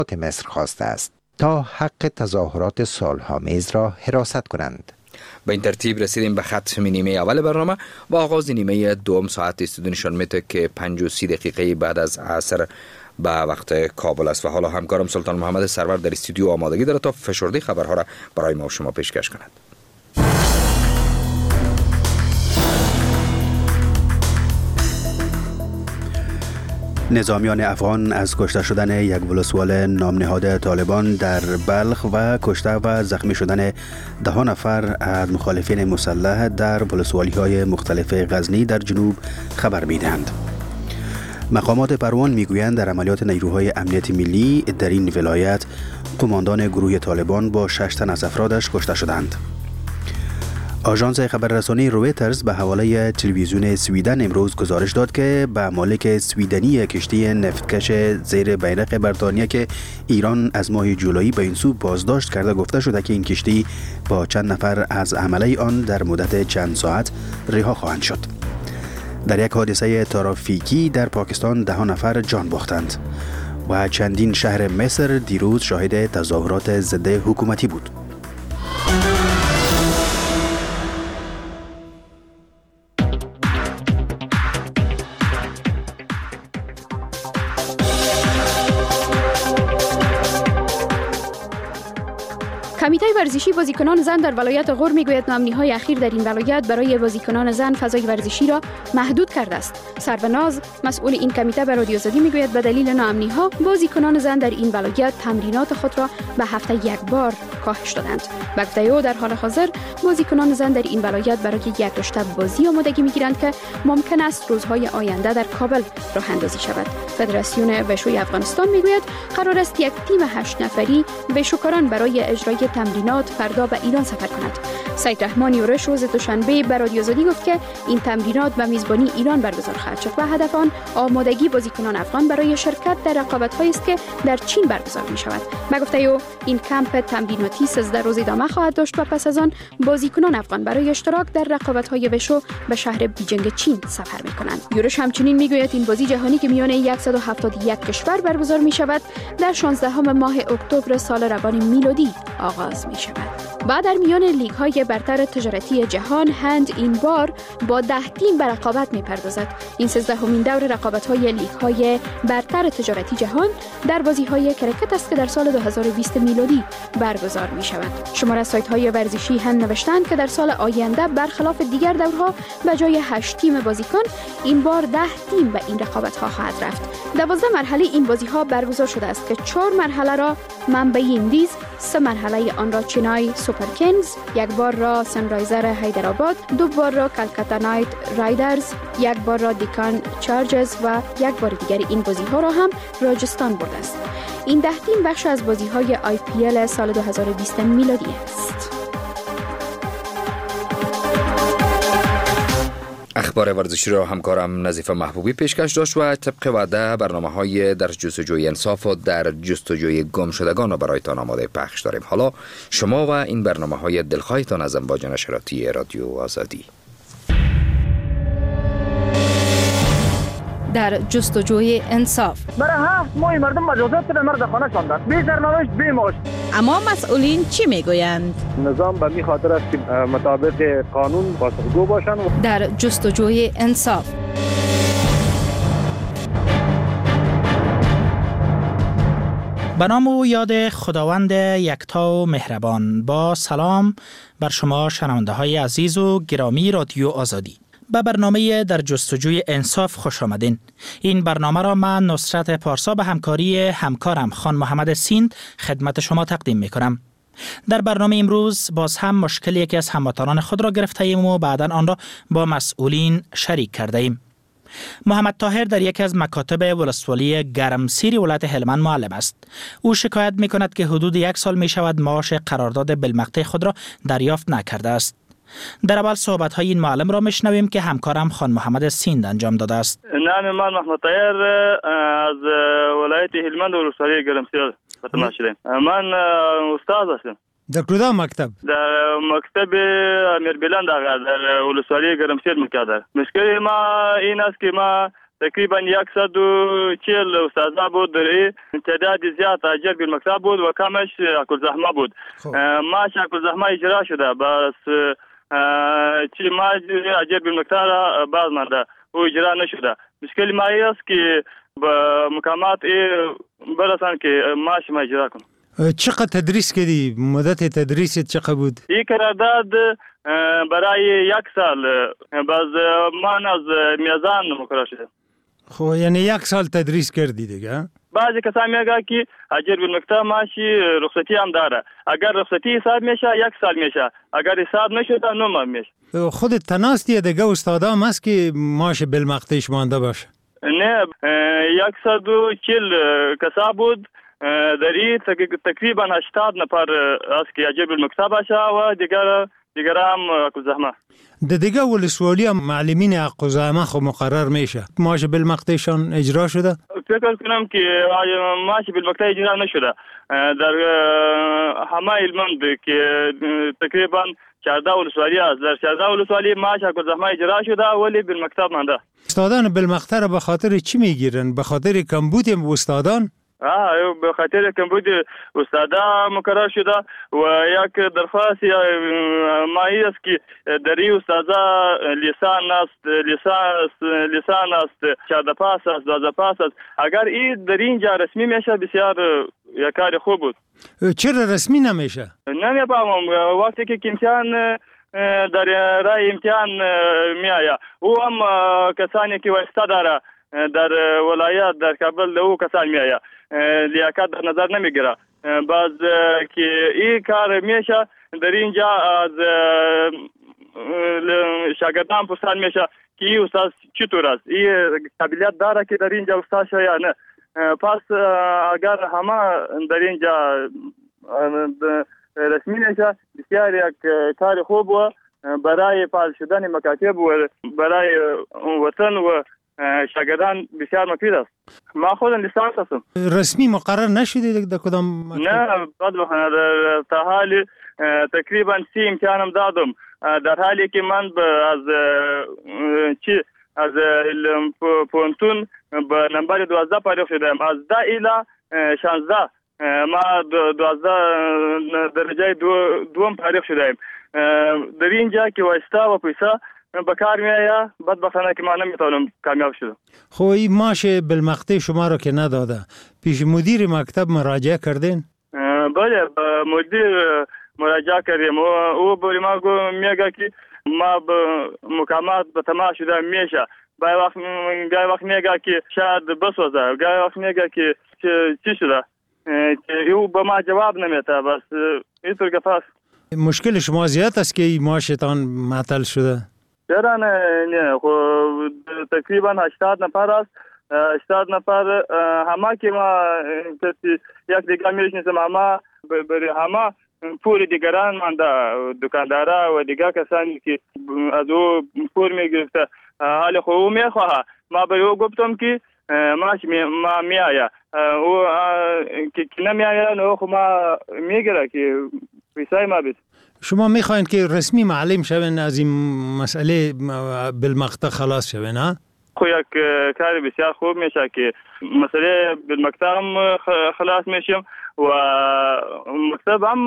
مصر خواسته است تا حق تظاهرات صلح‌آمیز را حراست کنند. به این ترتیب رسیدیم به ختم نیمه اول برنامه و آغاز نیمه دوم. ساعت استودیو نشان میده که 5:30 دقیقه بعد از عصر به وقت کابل است و حالا همکارم سلطان محمد سرور در استودیو آمادگی داره تا فشرده خبرها را برای ما و شما پیشکش کند. نظامیان افغان از کشته شدن یک ولسوال نامنهاد طالبان در بلخ و کشته و زخمی شدن 10 نفر از مخالفین مسلح در ولسوالی‌های مختلف غزنی در جنوب خبر می‌دهند. مقامات پروان میگویند در عملیات نیروهای امنیت ملی در این ولایت قماندان گروه طالبان با 6 تن از افرادش کشته شدند. آژانس خبررسانی رویترز به حواله تلویزیون سویدن امروز گزارش داد که به مالک سویدنی کشتی نفتکش زیر بیرق بریتانیا که ایران از ماه جولای به این سو بازداشت کرده گفته شده که این کشتی با چند نفر از عمله آن در مدت چند ساعت رها خواهند شد. در یک حادثه ترافیکی در پاکستان 10 نفر جان باختند و چندین شهر مصر دیروز شاهد تظاهرات ضد حکومتی بود. کمیته ورزشی بازیکنان زن در ولایت غور میگوید ناامنی‌های اخیر در این ولایت برای بازیکنان زن فضای ورزشی را محدود کرده است. سربناز مسئول این کمیته به رادیو آزادی میگوید به دلیل ناامنی‌ها بازیکنان زن در این ولایت تمرینات خود را به هفته یک بار کاهش دادند. به گفته او در حال حاضر بازیکنان زن در این ولایت برای یک رشته بازی آمادگی میگیرند که ممکن است روزهای آینده در کابل راه اندازی شود. فدراسیون وشوی افغانستان میگوید قرار است یک تیم 8 نفری وشوکاران برای اجرای تمرینات فردا به ایران سفر کند. سید رحمان یورش روز دوشنبه به رادیو آزادی گفت که این تمرینات به میزبانی ایران برگزار خواهد شد و هدف آن آمادگی بازیکنان افغان برای شرکت در رقابت‌هایی است که در چین برگزار می‌شود. به گفته او این کمپ تمریناتی 13 روز ادامه خواهد داشت و پس از آن بازیکنان افغان برای اشتراک در رقابت‌های وشو به شهر بیجینگ چین سفر می‌کنند. یورش همچنین می‌گوید این بازی جهانی که میان 171 کشور برگزار می‌شود در 16 ماه اکتبر سال روان میلادی آغاز می شود. بعد در میان لیگ های برتر تجارتی جهان هند این بار با 10 تیم به رقابت می پردازد. این 13مین دور رقابت های لیگ های برتر تجارتی جهان در بازی های کرکت است که در سال 2020 میلادی برگزار می شود. شمار سایت های ورزشی هم نوشتند که در سال آینده برخلاف دیگر دورها به جای 8 تیم بازیکن این بار 10 تیم به این رقابت ها خواهد رفت. 12 مرحله این بازی ها برگزار شده است که 4 مرحله را منبعی اندیز، 3 مرحله آن را چنای سوپر کینگز، 1 بار را سنرایزر حیدرآباد، 2 بار را کلکتا نایت رایدرز، 1 بار را دیکان چارجرز و 1 بار دیگر این بازی ها را هم راجستان برده است. این 10 تیم بخش از بازی های IPL سال 2020 میلادی است. اخبار ورزشی را همکارم نظیفه محبوبی پیشکش داشت و طبق وعده برنامه‌های در جستجوی انصاف و در جستجوی گمشدگان را برایتان آماده پخش داریم. حالا شما و این برنامه‌های دلخواهتان از امواج نشراتی رادیو آزادی. در جستجوی انصاف برای 7 ماه مردم مجازات به مرد خانه شاندند، بی سرنوشت بی معاش. اما مسئولین چی میگویند؟ نظام به می خاطر است که مطابق قانون پاسخگو باشند. در جستجوی انصاف به نام و یاد خداوند یکتا و مهربان. با سلام بر شما شنونده های عزیز و گرامی رادیو آزادی. به برنامه در جستجوی انصاف خوش آمدین. این برنامه را من نصرت پارسا به همکاری همکارم خان محمد سیند خدمت شما تقدیم می کنم. در برنامه امروز باز هم مشکل یکی از هموطنان خود را گرفته ایم و بعداً آن را با مسئولین شریک کرده ایم. محمد طاهر در یکی از مکاتب ولسوالی گرمسیر ولایت هلمند معلم است. او شکایت می کند که حدود 1 سال می شود معاش قرارداد بالمقطع خود را دریافت نکرده است. در اول صحبت های این معلم را میشنویم که همکارم خان محمد سیند انجام داده است. نام من محمد طاهر از ولایت هلمند ولسوالی گرمسیر خدمت شدم. من استاد هستم. در کدام مکتب؟ در مکتب امیر بلند در ولسوالی گرمسیر میکردم. مشکل ما این است که ما تقریبا 140 استاد بود. در تعداد زیاد اجر بالمکتب بود و کمش عقل‌زحمه بود. معاش عقل‌زحمه اجرا شده، بس چی ما اجر بالمکتب باز مانده و اجرا نشده. مشکل ما است که با مقامات برسان که معاش ما اجرا کنم. چقدر تدریس کردی؟ مدت تدریست چقدر بود؟ این قرارداد برای 1 سال باز من از میزان مقرر شده. خب یعنی 1 سال تدریس کردی دیگه؟ بعضی کسان میگه که اجر بالمکتب معاشی رخصتی هم داره. اگر رخصتی حساب میشه 1 سال میشه، اگر حساب نشده 9 ماه میشه. خودت تناستی دیگه استادا هم هست که معاش بالمقطعش مانده باشه؟ نه 140 کسا بود. در این تقریبا 80 نفر است که اجر بالمکتب باشه و دیگر هم عقل‌زحمه. دیگه ولسوالی هم معلمین عقل‌زحمه خب مقرر میشه. معاش بالمقطعشان اجرا شده؟ فکر کنم که معاش بالمقطع اجرا نشده. در همه هلمند که تقریبا 14 ولسوالی است، در 14 ولسوالی معاش عقل‌زحمه اجرا شده ولی بالمکتب مانده. استادان بالمقطع را به خاطر چی میگیرن؟ به خاطر کمبود استادان؟ به خاطر کمبود استادا مقرر شده و یک درخواست ما است که در این استادا لیسان است 14 پاس است 12 پاس است. اگر این در اینجا رسمی میشه بسیار یک کار خوب بود. چرا رسمی نمیشه؟ نمیفهمم. وقتی که امتحان در رای امتحان میآید او هم کسانی که واسطه داره در ولایت در کابل او کسان میآید لیاقت در نظر نمیگیره. باز که این کار میشه در اینجا از شاگردان پرسان میشه که این استاد چطور است، این قابلیت داره که در اینجا استاد شه یا نه. پس اگر همه در اینجا رسمی نشه بسیار یک کار خوب و برای فعال شدن مکاتب و برای وطن و شاگردان بسیار مفید است. ما خودم لیسانس هستم. رسمی مقرر نشده در کدام؟ نه تا حالی تقریبا 3 امتحانم دادم، در حالی که من از پونتون به نمبر 12 پایدار شدم. از 10 الی 16 ما 12 درجه دوم پایدار شدم. در اینجا که واسطه و پیسه به کار میآید بدبختانه که ما نمیتونم کامیاب شدم. خب این معاش بالمقطع شما رو که نداده پیش مدیر مکتب مراجعه کردین؟ بله به مدیر مراجعه کردیم. او به ما میگه که ما به مقامات به تماس شده میشه. گاهی وقت میگه که شاید بسوزه، گاهی وقت میگه که چی شده. او به ما جواب نمیده. بس اینطور که پس مشکل شما زیاد است که معاشتان معطل شده؟ چرا نه خب تقریبا 80 نفر است. 80 نفر همه که ما یک دیگر میشناسم، همه پول دیگران مانده، دکاندارا و دیگر کسانی که از او پول میگرفته. حالا خب او میخواه ما به او گفتم که ما میآید او که نمیآید او خب ما میگیره که پیسای ما بید. شما میخواین که رسمی معلم شوین از این مسئله بالمقطع خلاص شوین ها؟ خب یک کار بسیار خوب میشه که مسئله بالمقطع هم خلاص میشیم و مکتب هم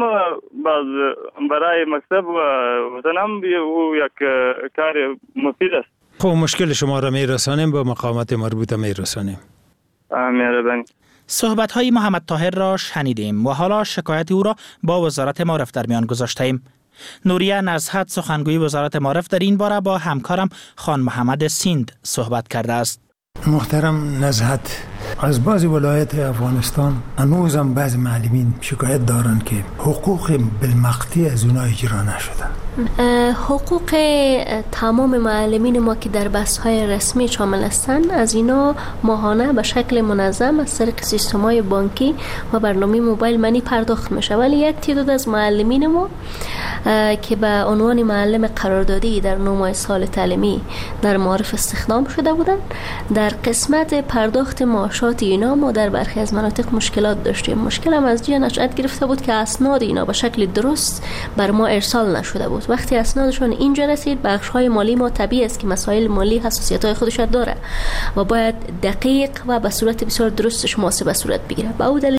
برای مکتب و وطن هم یک کار مفید است. خب مشکل شما را میرسانیم به مقامات مربوطه میرسانیم. مهربانی. صحبت‌های محمد طاهر را شنیدیم و حالا شکایت او را با وزارت معارف در میان گذاشتیم. نوریه نزهت سخنگوی وزارت معارف در این باره با همکارم خان محمد سیند صحبت کرده است. محترم نزهت، از بعضی ولایت افغانستان هنوزم بعضی معلمین شکایت دارن که حقوق بالمقطع از اونا اجرا نشده. حقوق تمام معلمین ما که در بحث‌های رسمی شامل هستند از اینا ماهانه به شکل منظم از طریق سیستم‌های بانکی و برنامه موبایل منی پرداخت میشه، ولی یک تعداد از معلمین ما که به عنوان معلم قراردادی در 9 ماه سال تعلیمی در معارف استخدام شده بودند، در قسمت پرداخت معاشات اینا ما در برخی از مناطق مشکلات داشتیم. مشکل هم از جای نشأت گرفته بود که اسناد اینا به شکل درست بر ما ارسال نشده بود. امروز. وقتی اسنادشون اینجا رسید، بخش‌های مالی ما طبیعی است که مسائل مالی حساسیت‌های خودش داره و باید دقیق و به صورت بسیار درستش محاسبه صورت بگیره. به او دلیل